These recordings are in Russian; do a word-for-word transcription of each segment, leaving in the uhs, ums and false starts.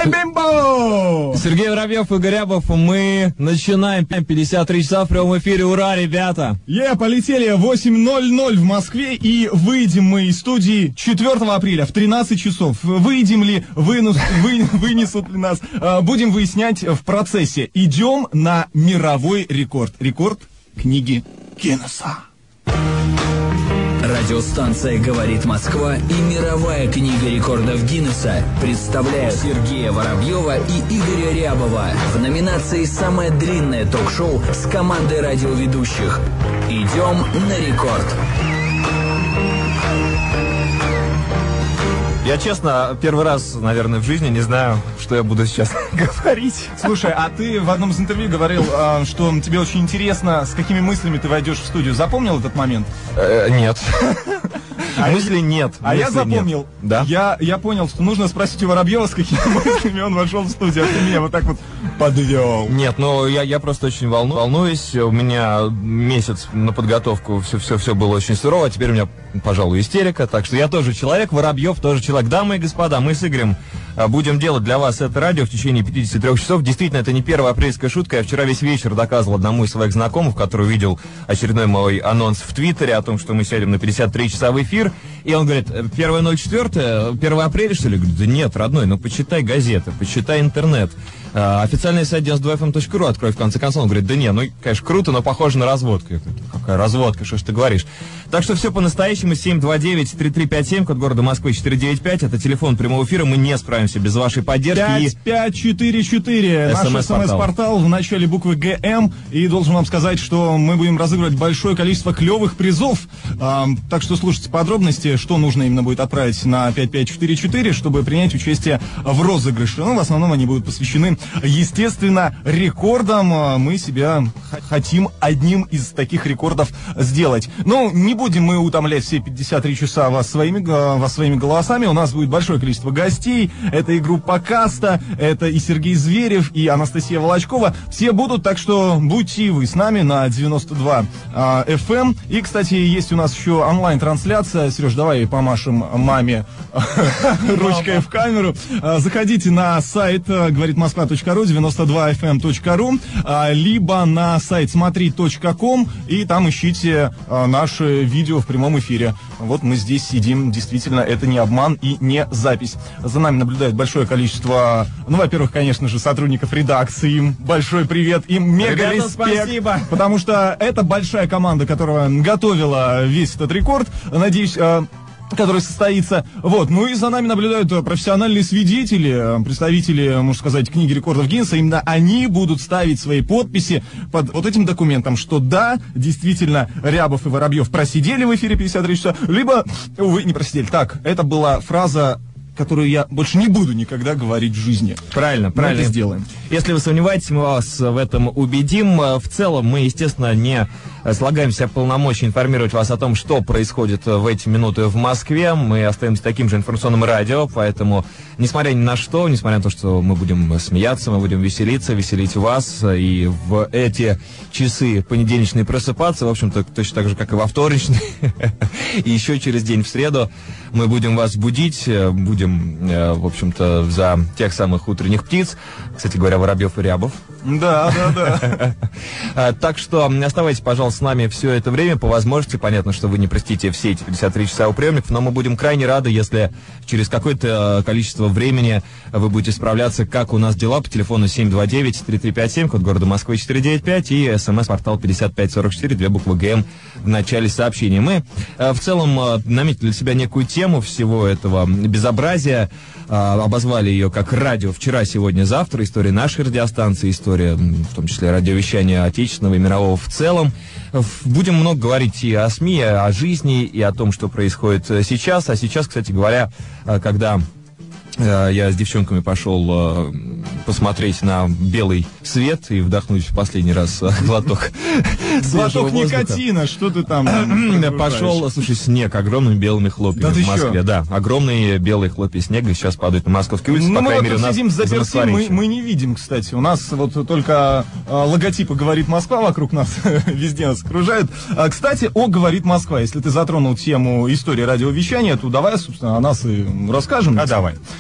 Бим-бим-бо! Сергей Воробьев, Игорь Рябов, мы начинаем пятьдесят три часа в прямом эфире. Ура, ребята! Е, yeah, полетели восемь ноль ноль в Москве, и выйдем мы из студии четвёртого апреля в тринадцать часов. Выйдем ли, вынус, вы, вынесут ли нас, будем выяснять в процессе. Идем на мировой рекорд. Рекорд книги Гиннесса. Радиостанция «Говорит Москва» и мировая книга рекордов Гиннесса представляют Сергея Воробьева и Игоря Рябова в номинации «Самое длинное ток-шоу» с командой радиоведущих. Идем на рекорд. Я, честно, первый раз, наверное, в жизни не знаю, что я буду сейчас говорить. Слушай, а ты в одном из интервью говорил, что тебе очень интересно, с какими мыслями ты войдешь в студию. Запомнил этот момент? Э, нет. А мысли нет. А мысли я запомнил. Нет. Да? Я, я понял, что нужно спросить у Воробьева, с какими мыслями он вошел в студию, а ты меня вот так вот подвел. Нет, ну я, я просто очень волну, волнуюсь. У меня месяц на подготовку, все, все, все было очень сурово, а теперь у меня, пожалуй, истерика. Так что я тоже человек, Воробьев тоже человек. Дамы и господа, мы с Игорем будем делать для вас это радио в течение пятидесяти трёх часов. Действительно, это не первая апрельская шутка. Я вчера весь вечер доказывал одному из своих знакомых, который увидел очередной мой анонс в Твиттере о том, что мы сядем на пятьдесят три часа в эфир. И он говорит, первое ноль четыре, первое апреля, что ли? Я говорю, да нет, родной, ну почитай газеты, почитай интернет. А, официальный сайт девяносто два эф эм точка ру открой в конце концов. Он говорит, да не, ну, конечно, круто, но похоже на разводку. Я говорю, какая разводка, что ж ты говоришь? Так что все по-настоящему. Семь два девять три три пять семь, код города Москвы четыре девять пять. Это телефон прямого эфира. Мы не справимся без вашей поддержки. пять пять четыре четыре. Наш смс-портал в начале буквы ГМ. И должен вам сказать, что мы будем разыгрывать большое количество клевых призов. А, так что слушайте подробности, что нужно именно будет отправить на пять пять четыре четыре, чтобы принять участие в розыгрыше. Ну, в основном они будут посвящены, естественно, рекордам. Мы себя хотим одним из таких рекордов сделать. Но не будем мы утомлять все пятьдесят три часа вас своими, вас своими голосами. У нас будет большое количество гостей. Это и группа Каста, это и Сергей Зверев, и Анастасия Волочкова. Все будут, так что будьте и вы с нами на девяносто два эф эм. И, кстати, есть у нас еще онлайн-трансляция. Сереж, давай помашем маме ручкой в камеру. Заходите на сайт говорит москва точка ру, девяносто два эф эм точка ру, либо на сайт смотри точка ком, и там ищите наше видео в прямом эфире. Вот мы здесь сидим, действительно, это не обман и не запись. За нами наблюдает большое количество, ну, во-первых, конечно же, сотрудников редакции. Им большой привет, им мега респект. Спасибо. Потому что это большая команда, которая готовила весь этот рекорд. Надеюсь, который состоится. Вот. Ну и за нами наблюдают профессиональные свидетели, представители, можно сказать, книги рекордов Гиннесса. Именно они будут ставить свои подписи под вот этим документом, что да, действительно, Рябов и Воробьев просидели в эфире пятьдесят три часа, либо, увы, не просидели. Так, это была фраза, которую я больше не буду никогда говорить в жизни. Правильно, правильно. Мы это сделаем. Если вы сомневаетесь, мы вас в этом убедим. В целом, мы, естественно, не слагаем себя полномочий информировать вас о том, что происходит в эти минуты в Москве. Мы остаемся таким же информационным радио, поэтому, несмотря ни на что, несмотря на то, что мы будем смеяться, мы будем веселиться, веселить вас, и в эти часы понедельничные просыпаться, в общем-то, точно так же, как и во вторничные, и еще через день в среду мы будем вас будить, будем, в общем-то, за тех самых утренних птиц. Кстати говоря, Воробьев и Рябов. Да, да, да. Так что оставайтесь, пожалуйста, с нами все это время. По возможности, понятно, что вы не простите все эти пятьдесят три часа у приемников, но мы будем крайне рады, если через какое-то количество времени вы будете справляться, как у нас дела, по телефону семь два девять три три пять семь, код города Москвы четыре девять пять, и смс-портал пятьдесят пять сорок четыре, две буквы ГМ в начале сообщения. Мы в целом наметили для себя некую тему всего этого безобразия, обозвали ее как радио вчера, сегодня, завтра, история нашей радиостанции, история, в том числе радиовещания отечественного и мирового в целом. Будем много говорить и о СМИ, и о жизни, и о том, что происходит сейчас. А сейчас, кстати говоря, когда я с девчонками пошел посмотреть на белый свет и вдохнуть в последний раз глоток глоток никотина, что ты там пошел, слушай, снег огромными белыми хлопьями в Москве, да, огромные белые хлопья снега сейчас падают на московские улицы, по крайней мере, у нас сидим заперти, мы, мы не видим, кстати, у нас вот только логотипы «Говорит Москва» вокруг нас везде нас окружают. Кстати, о «Говорит Москва», если ты затронул тему истории радиовещания, то давай, собственно, о нас и расскажем. А давай.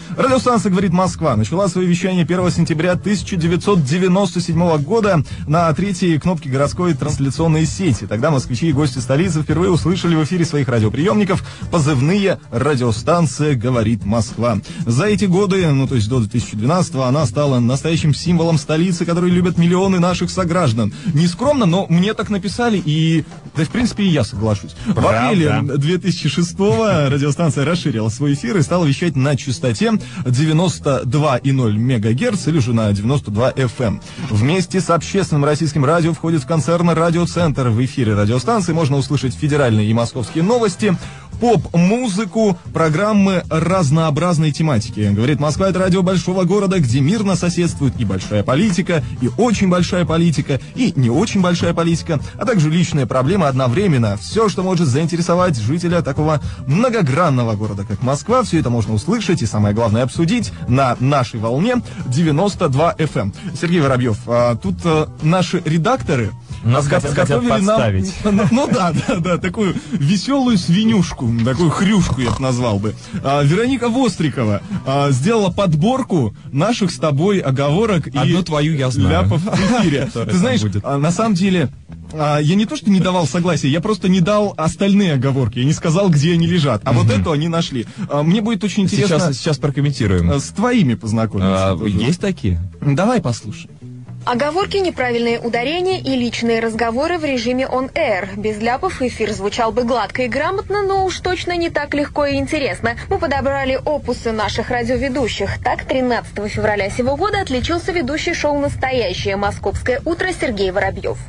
Радиостанция «Говорит Москва» начала свое вещание первого сентября тысяча девятьсот девяносто седьмого года на третьей кнопке городской трансляционной сети. Тогда москвичи и гости столицы впервые услышали в эфире своих радиоприемников позывные «Радиостанция «Говорит Москва». За эти годы, ну то есть до две тысячи двенадцатого, она стала настоящим символом столицы, который любят миллионы наших сограждан. Не скромно, но мне так написали, и да, в принципе, и я соглашусь. Правда? В апреле две тысячи шестого радиостанция расширила свой эфир и стала вещать на частоте девяносто два и ноль мегагерц или же на девяносто два эф эм. Вместе с общественным российским радио входит в концерн «Радиоцентр». В эфире радиостанции можно услышать федеральные и московские новости, поп-музыку, программы разнообразной тематики. «Говорит Москва» — это радио большого города, где мирно соседствует и большая политика, и очень большая политика, и не очень большая политика, а также личные проблемы одновременно. Все, что может заинтересовать жителя такого многогранного города, как Москва, все это можно услышать и, самое главное, обсудить на нашей волне девяносто два эф эм. Сергей Воробьев, а, тут а, наши редакторы нас хотят, хотят подставить. Нам, ну да, да, да, такую веселую свинюшку, такую хрюшку я бы назвал бы. А, Вероника Вострикова а, сделала подборку наших с тобой оговорок Одну и Одну твою я знаю. Ляпов в эфире. Ты знаешь, а, на самом деле, а, я не то что не давал согласия, я просто не дал остальные оговорки. Я не сказал, где они лежат. А mm-hmm. вот эту они нашли. А, мне будет очень интересно... Сейчас, сейчас прокомментируем. С твоими познакомиться. А, есть такие? Давай послушаем. Оговорки, неправильные ударения и личные разговоры в режиме on-air. Без ляпов эфир звучал бы гладко и грамотно, но уж точно не так легко и интересно. Мы подобрали опусы наших радиоведущих. Так, тринадцатого февраля сего года отличился ведущий шоу «Настоящее московское утро» Сергей Воробьев.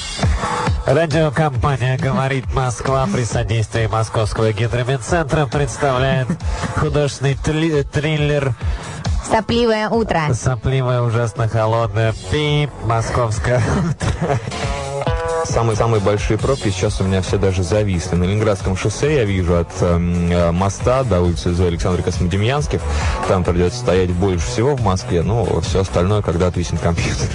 Радиокомпания «Говорит Москва» при содействии Московского гидромедцентра представляет художественный тли- триллер «Сопливое утро». Сопливое, ужасно холодное. Пип, московское утро. Самые-самые большие пробки сейчас у меня все даже зависли. На Ленинградском шоссе я вижу от э, моста до улицы Зои Александры Космодемьянских. Там придется стоять больше всего в Москве, но все остальное, когда отвиснет компьютер.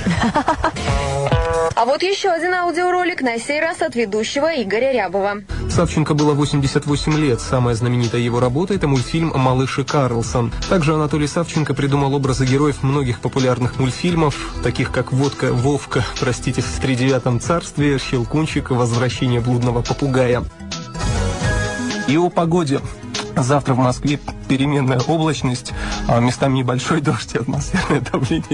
А вот еще один аудиоролик, на сей раз от ведущего Игоря Рябова. Савченко было восемьдесят восемь лет. Самая знаменитая его работа – это мультфильм «Малыш и Карлсон». Также Анатолий Савченко придумал образы героев многих популярных мультфильмов, таких как «Водка, Вовка», простите, в тридевятом царстве, «Щелкунчик», «Возвращение блудного попугая». И о погоде. Завтра в Москве переменная облачность, а местами небольшой дождь и атмосферное давление.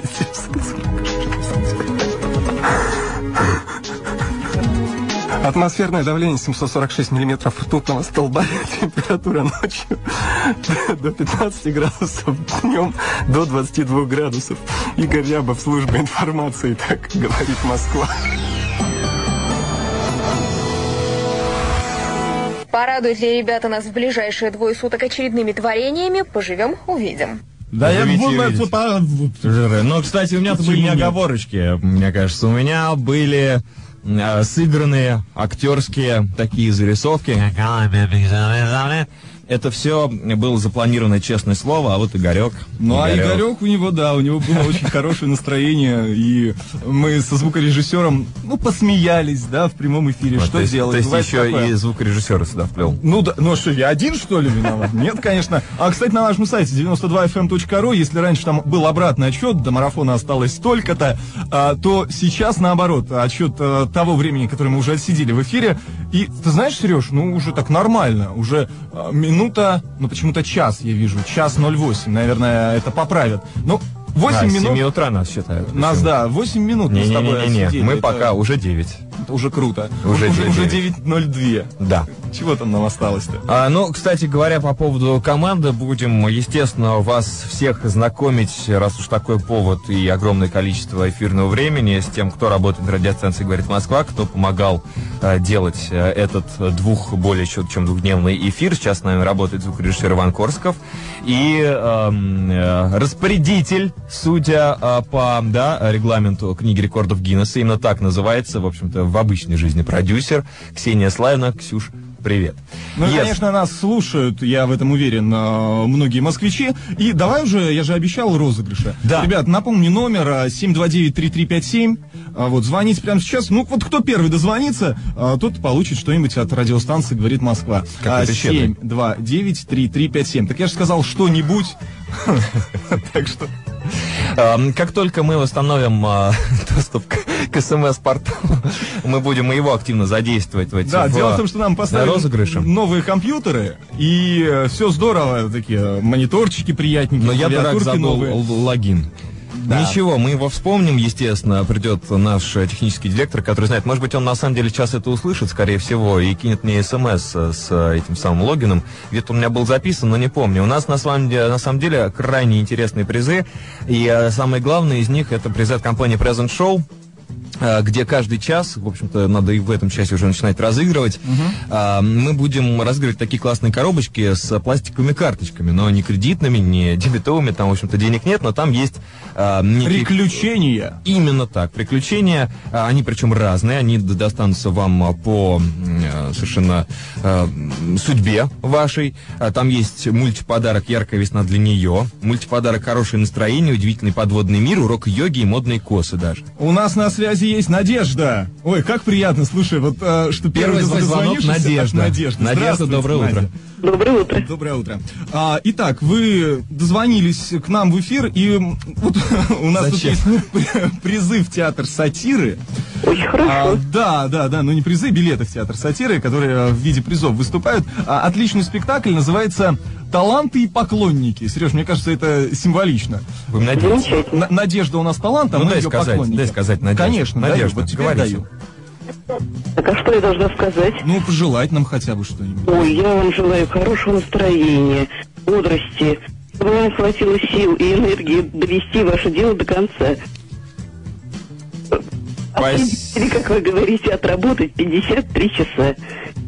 Атмосферное давление семьсот сорок шесть миллиметров ртутного столба, температура ночью до пятнадцати градусов, днем до двадцати двух градусов. Игорь Рябов, служба информации, так говорит Москва. Порадуют ли ребята нас в ближайшие двое суток очередными творениями? Поживем, увидим. Да, я буду... Ну, кстати, у меня-то были не оговорочки, мне кажется. У меня были... сыгранные актерские такие зарисовки. Это все было запланировано, честное слово, а вот Игорек. Ну, Игорек. а Игорек у него, да, у него было очень хорошее настроение, и мы со звукорежиссером, ну, посмеялись, да, в прямом эфире. Что делать? То есть еще и звукорежиссера сюда вплел. Ну, да, ну что, я один, что ли, виноват? Нет, конечно. А, кстати, на нашем сайте девяносто два эф эм точка ру, если раньше там был обратный отсчет, до марафона осталось столько-то, а, то сейчас, наоборот, отсчет а, того времени, которое мы уже отсидели в эфире. И, ты знаешь, Сереж, ну, уже так нормально, уже а, минута, ну, почему-то час, я вижу, час ноль восемь, наверное, это поправят. Ну, восемь минут... с семи утра нас считают. Нас, да, восемь минут мы с тобой отсидели. Мы пока уже девять. Это уже круто. Уже, уже, уже девять ноль два. Да. Чего там нам осталось-то? А, ну, кстати говоря, по поводу команды, будем, естественно, вас всех знакомить, раз уж такой повод и огромное количество эфирного времени, с тем, кто работает на радиостанции «Говорит Москва», кто помогал а, делать а, этот двух, более чем двухдневный эфир. Сейчас с нами работает звукорежиссер Иван Корсков и а, а, распорядитель, судя а, по да, регламенту книги рекордов Гиннесса, именно так называется, в общем-то, в обычной жизни продюсер Ксения Славина. Ксюш, привет. Ну, yes. и, конечно, нас слушают, я в этом уверен, многие москвичи. И давай уже, я же обещал розыгрыша. Да. Ребят, напомню, номер семь два девять три три пять семь. Вот, звоните прямо сейчас. Ну, вот кто первый дозвонится, тот получит что-нибудь от радиостанции «Говорит Москва». семь два девять три три пять семь. Так я же сказал что-нибудь. Так что... Как только мы восстановим а, доступ к, к СМС-порталу, мы будем его активно задействовать в эти Да, в, дело в том, что нам поставили розыгрыши. Новые компьютеры, и все здорово, такие мониторчики приятненькие. Но я дурак забыл новые. логин. Да. Ничего, мы его вспомним, естественно, придет наш технический директор, который знает, может быть, он на самом деле сейчас это услышит, скорее всего, и кинет мне смс с этим самым логином. Где-то у меня был записан, но не помню. У нас на самом деле, на самом деле крайне интересные призы, и самое главное из них это призы от компании Present Show, где каждый час, в общем-то, надо и в этом часе уже начинать разыгрывать, uh-huh. мы будем разыгрывать такие классные коробочки с пластиковыми карточками, но не кредитными, не дебетовыми, там, в общем-то, денег нет, но там есть... А, некие... Приключения. Именно так, приключения, а, они причем разные, они достанутся вам по а, совершенно а, судьбе вашей. А, там есть мультиподарок «Яркая весна для нее», мультиподарок «Хорошее настроение», «Удивительный подводный мир», урок йоги и модные косы даже. У нас на связи есть Надежда. Ой, как приятно, слушай, вот а, что первый, первый звонок Надежда. Надежда. Надежда, доброе утро. Надя. Доброе утро. Доброе утро. А, итак, вы дозвонились к нам в эфир, и вот у нас Зачем? тут есть призы в театр сатиры. Очень хорошо. А, да, да, да, но не призы, билеты в театр сатиры, которые в виде призов выступают. А, отличный спектакль, называется «Таланты и поклонники». Сереж, мне кажется, это символично. Вы надеетесь? Н- Надежда у нас талант, а ну, мы дай ее сказать, поклонники. Дай сказать, Надежда. Конечно, Надежда, даю, вот тебе говорите. даю. Так а что я должна сказать? Ну, пожелать нам хотя бы что-нибудь. Ой, я вам желаю хорошего настроения, бодрости, чтобы вам хватило сил и энергии довести ваше дело до конца. Спасибо. Или, как вы говорите, отработать пятьдесят три часа.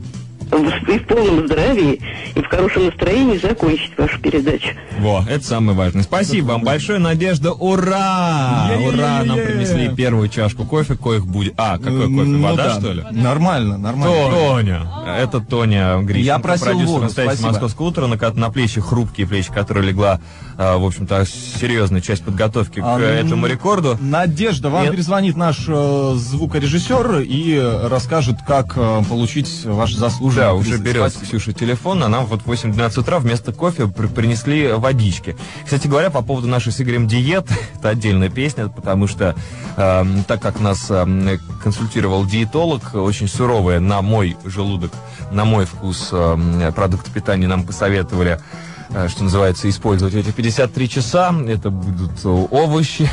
И в полном здравии, и в хорошем настроении закончить вашу передачу. Во, это самое важное. Спасибо вам большое, Надежда. Ура! Е-е-е-е-е. Ура! Нам принесли первую чашку кофе, коих будет... А, какой кофе? Ну, Вода, да. что ли? Нормально, нормально. Тоня. Это Тоня Грищенко, Я просил продюсер воду, настоящего спасибо. «Московского утра», на, ко- на плечи, хрупкие плечи, которые легла, а, в общем-то, серьезная часть подготовки А, к этому рекорду. Надежда, вам Нет. перезвонит наш э, звукорежиссер и расскажет, как э, получить ваш заслуженный Да, приз. уже берет Спасибо. Ксюша телефон, а нам вот в восемь-двенадцать утра вместо кофе при- принесли водички. Кстати говоря, по поводу нашей с Игорем диеты, это отдельная песня, потому что э, так как нас э, консультировал диетолог, очень суровая на мой желудок, на мой вкус э, продукты питания нам посоветовали, э, что называется, использовать эти пятьдесят три часа. Это будут э, овощи,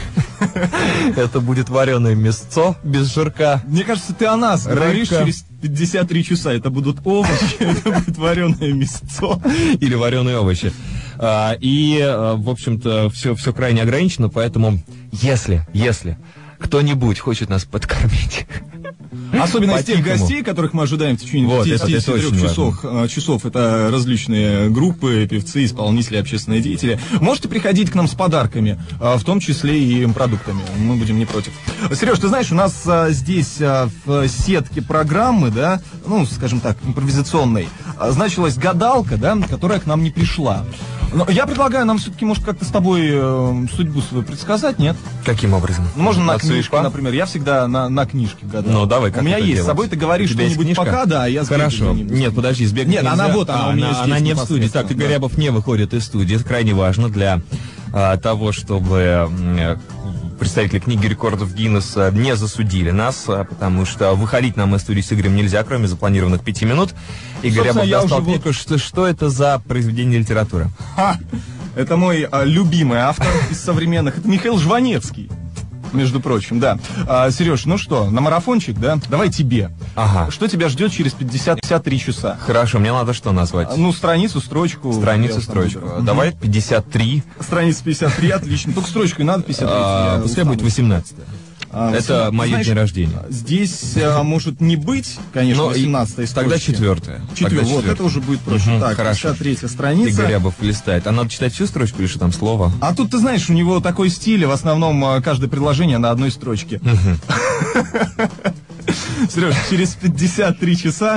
это будет вареное мясцо без жирка. Мне кажется, ты о нас говоришь Рыбка. через пятьдесят три часа. Это будут овощи, это будет вареное мясцо. Или вареные овощи. А, и, а, в общем-то, все, все крайне ограничено, поэтому, если, если кто-нибудь хочет нас подкормить, Особенно из тех По-тихому. гостей, которых мы ожидаем в течение Вот, это- пятидесяти трёх это очень часов, э, часов. Это различные группы, певцы, исполнители, общественные деятели. Можете приходить к нам с подарками, э, в том числе и продуктами. Мы будем не против. Сереж, ты знаешь, у нас э, здесь э, в сетке программы, да, ну, скажем так, импровизационной, э, значилась гадалка, да, которая к нам не пришла. Но я предлагаю нам все-таки, может, как-то с тобой э, судьбу свою предсказать, нет? каким образом? Ну, можно на От книжке, судьбы? например. Я всегда на, на книжке гадал. Ну, давай, как У меня это есть. делать? С собой ты говоришь У тебя есть что-нибудь книжка? пока, да, я сбегаю Хорошо. где-нибудь. Нет, подожди, сбегать Нет, она нельзя. вот, она А, у меня она, здесь она не в студии. непосредственно, Так, Игорь да. Рябов не выходит из студии. Это крайне важно для а, того, чтобы м, представители книги рекордов Гиннесса не засудили нас, а, потому что выходить нам из студии с Игорем нельзя, кроме запланированных пяти минут. Игорь Собственно, Рябов я достал уже книгу. Что, что это за произведение литературы? Ха! Это мой а, любимый автор из современных. Это Михаил Жванецкий, между прочим, да. А, Сереж, ну что, на марафончик, да? Давай тебе. Ага. Что тебя ждет через пятьдесят три часа? Хорошо, мне надо что назвать? А, Ну, страницу, строчку. Страницу, Я сам строчку. выберу. Давай пятьдесят три. Страница пятьдесят три, отлично. Только строчку и надо пятьдесят три. А, я пускай сам будет восемнадцатая. А, Это восемнадцать. мое Знаешь, день рождения. Здесь а, может не быть, конечно, Но и- восемнадцатая Тогда строчки. четвертая. Четвертая. Тогда Вот, четвертая. это уже будет проще. Мгм, Так, хорошо. пятьдесят третья страница. Игорь Рябов листает. А надо читать всю строчку или что там слово? А тут, ты знаешь, у него такой стиль, в основном а, каждое предложение на одной строчке. Сереж, через пятьдесят три часа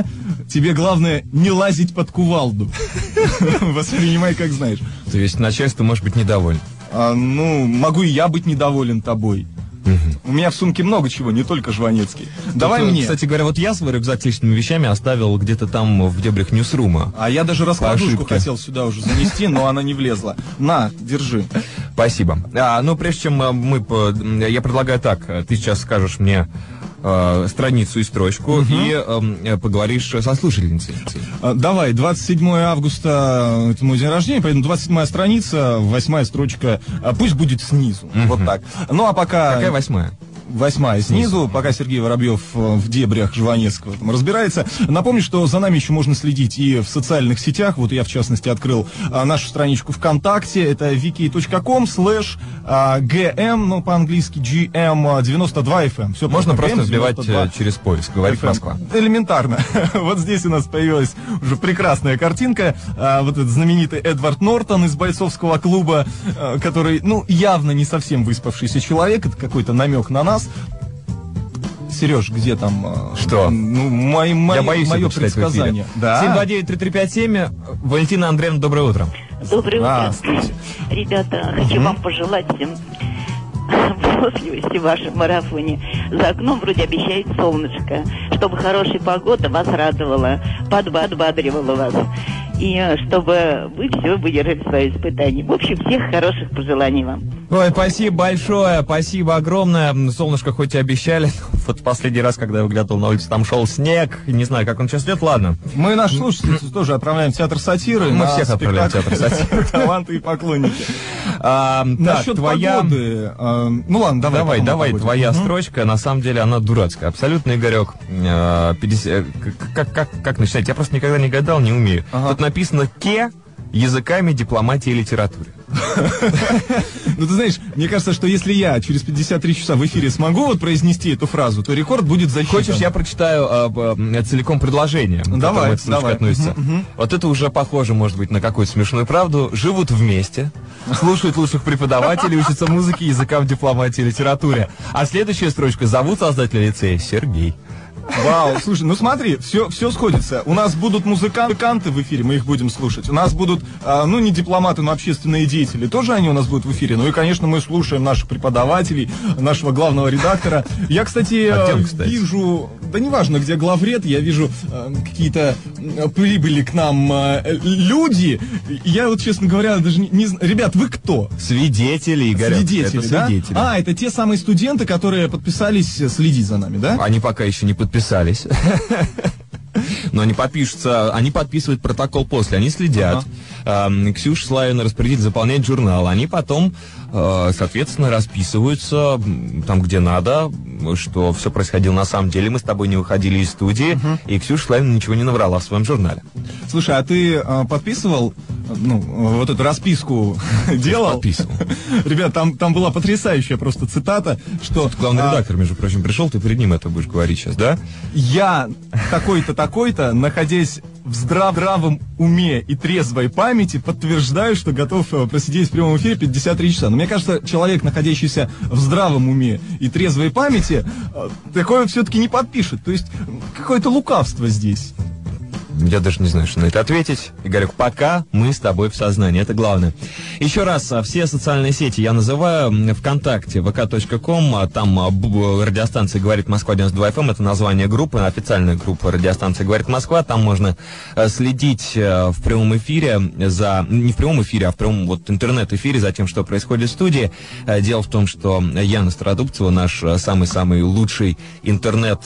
тебе главное не лазить под кувалду. Воспринимай, как знаешь. То есть начальство может быть недовольно. А, ну, могу и я быть недоволен тобой. Угу. У меня в сумке много чего, не только Жванецкий. Давай Тут, мне. Кстати говоря, вот я свой рюкзак с личными вещами оставил где-то там в дебрях Ньюсрума. А я даже раскладушку хотел сюда уже занести, но она не влезла. На, держи. Спасибо. А, ну, прежде чем мы... Я предлагаю так. Ты сейчас скажешь мне э, страницу и строчку, угу. и э, поговоришь со слушательницей. Давай, двадцать седьмое августа, это мой день рождения, поэтому двадцать седьмая страница, восьмая строчка, пусть будет снизу. Угу. Вот так. Ну, а пока... Какая восьмая? Восьмая снизу, снизу, пока Сергей Воробьев в дебрях Жванецкого там разбирается. Напомню, что за нами еще можно следить и в социальных сетях. Вот я, в частности, открыл а, нашу страничку ВКонтакте. Это wiki.com слэш gm, ну, по-английски джи эм девяносто два эф эм. Все можно просто вбивать через поиск, говорит Москва. Элементарно. Вот здесь у нас появилась уже прекрасная картинка. А, вот этот знаменитый Эдвард Нортон из бойцовского клуба, а, который, ну, явно не совсем выспавшийся человек. Это какой-то намек на нас. Сереж, где там? Что? Ну, мой, мой, Я боюсь мое предсказание. Да. семь два девять три три пять семь. Валентина Андреевна, доброе утро. Доброе а, утро. Ребята, хочу угу. вам пожелать всем выносливости в вашем марафоне. За окном вроде обещает солнышко, чтобы хорошая погода вас радовала, подбадривала вас. И чтобы вы все выдержали свои испытания. В общем, всех хороших пожеланий вам. Ой, спасибо большое, спасибо огромное. Солнышко хоть и обещали, вот последний раз, когда я выглядывал на улицу, там шел снег. Не знаю, как он сейчас идет, ладно. Мы нашу слушательницу тоже отправляем в театр сатиры. Мы всех отправляем в театр сатиры. Таланты и поклонники. Насчет твоя... Ну ладно, давай. Давай, давай, твоя строчка, на самом деле, она дурацкая. Абсолютно, Игорек. Как начинать? Я просто никогда не гадал, не умею. Тут написано «ке» языками дипломатии и литературы. Ну, ты знаешь, мне кажется, что если я через пятьдесят три часа в эфире смогу вот произнести эту фразу, то рекорд будет засчитан. Хочешь, я прочитаю э, целиком предложение, к давай, которому эта строчка относится? Угу, угу. Вот это уже похоже, может быть, на какую-то смешную правду. Живут вместе, слушают лучших преподавателей, учатся музыке, языкам дипломатии и литературе. А следующая строчка: зовут создателя лицея Сергей. Вау, слушай, ну смотри, все, все сходится. У нас будут музыканты в эфире, мы их будем слушать. У нас будут, а, ну, не дипломаты, но общественные деятели. Тоже они у нас будут в эфире. Ну и, конечно, мы слушаем наших преподавателей, нашего главного редактора. Я, кстати, а кем, кстати? вижу, да неважно, где главред, я вижу а, какие-то прибыли к нам а, люди. Я вот, честно говоря, даже не, не знаю. Ребят, вы кто? Свидетели, Игорь. Свидетели, это да? свидетели. А, это те самые студенты, которые подписались следить за нами, да? Они пока еще не подписались. Писались. Но они подпишутся, они подписывают протокол после, они следят. Uh-huh. Ксюша Славина распорядитель заполняет журнал. Они потом, соответственно, расписываются там, где надо, что все происходило на самом деле. Мы с тобой не выходили из студии, uh-huh. и Ксюша Славина ничего не наврала в своем журнале. Слушай, а ты подписывал, ну, вот эту расписку делал? Подписывал. Ребят, там, там была потрясающая просто цитата, что... Главный а... редактор, между прочим, пришел, ты перед ним это будешь говорить сейчас, да? Я такой-то, такой-то, находясь в здравом уме и трезвой памяти, подтверждаю, что готов просидеть в прямом эфире пятьдесят три часа. Но мне кажется, человек, находящийся в здравом уме и трезвой памяти, такое все-таки не подпишет. То есть какое-то лукавство здесь. Я даже не знаю, что на это ответить. Игорек, пока мы с тобой в сознании, это главное. Еще раз, все социальные сети я называю. ВКонтакте, вэ ка точка ком, там радиостанция «Говорит Москва» девяносто два эф эм, это название группы, официальная группа радиостанции «Говорит Москва». Там можно следить в прямом эфире за, не в прямом эфире, а в прямом вот интернет-эфире за тем, что происходит в студии. Дело в том, что Яна Стародубцева, наш самый-самый лучший интернет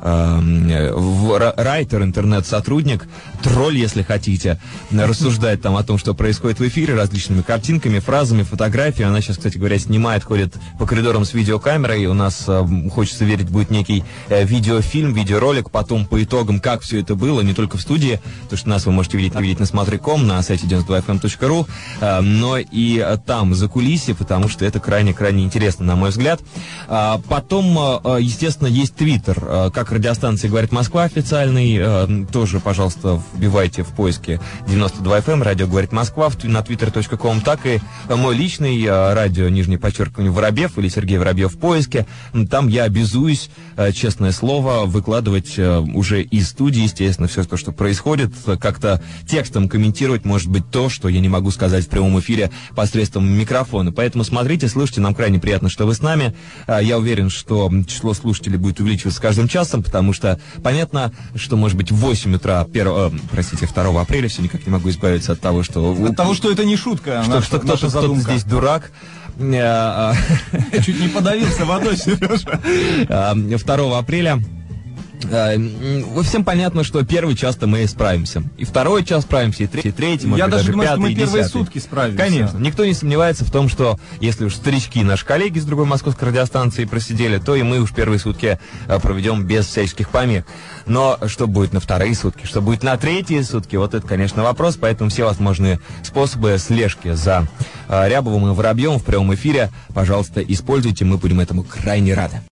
райтер, интернет-сотрудник, тролль, если хотите, рассуждает там о том, что происходит в эфире, различными картинками, фразами, фотографиями. Она сейчас, кстати говоря, снимает, ходит по коридорам с видеокамерой, и у нас, хочется верить, будет некий видеофильм, видеоролик, потом по итогам, как все это было, не только в студии, то что нас вы можете видеть, видеть на смотри точка ком, на сайте девяносто два эф эм точка ру, но и там, за кулисье, потому что это крайне-крайне интересно, на мой взгляд. Потом, естественно, есть Твиттер, как радиостанция «Говорит Москва» официальный, э, тоже, пожалуйста, вбивайте в поиске девяносто два эф эм, радио «Говорит Москва», на твиттер точка ком. так и мой личный э, радио, нижнее подчеркивание, Воробьев или Сергей Воробьев в поиске. Там я обязуюсь, э, честное слово, выкладывать э, уже из студии, естественно, все то, что происходит, как-то текстом комментировать, может быть, то, что я не могу сказать в прямом эфире посредством микрофона. Поэтому смотрите, слушайте, нам крайне приятно, что вы с нами. Э, я уверен, что число слушателей будет увеличиваться с каждым часом, потому что понятно, что, может быть, в восемь утра, первого, э, простите, второго апреля, все никак не могу избавиться от того, что... От того, что это не шутка, что, наша, что кто-то, кто-то здесь дурак. Чуть не подавился водой, Сережа. второго апреля. Всем понятно, что первый час-то мы справимся. И второй час справимся, и третий, и третий, может Я быть, даже даже думаю, пятый, что мы и первые десятый. сутки справимся. Конечно. Никто не сомневается в том, что если уж старички, наши коллеги с другой московской радиостанции просидели, то и мы уж первые сутки проведем без всяческих помех. Но что будет на вторые сутки, что будет на третьи сутки, вот это, конечно, вопрос. Поэтому все возможные способы слежки за Рябовым и Воробьевым в прямом эфире, пожалуйста, используйте. Мы будем этому крайне рады.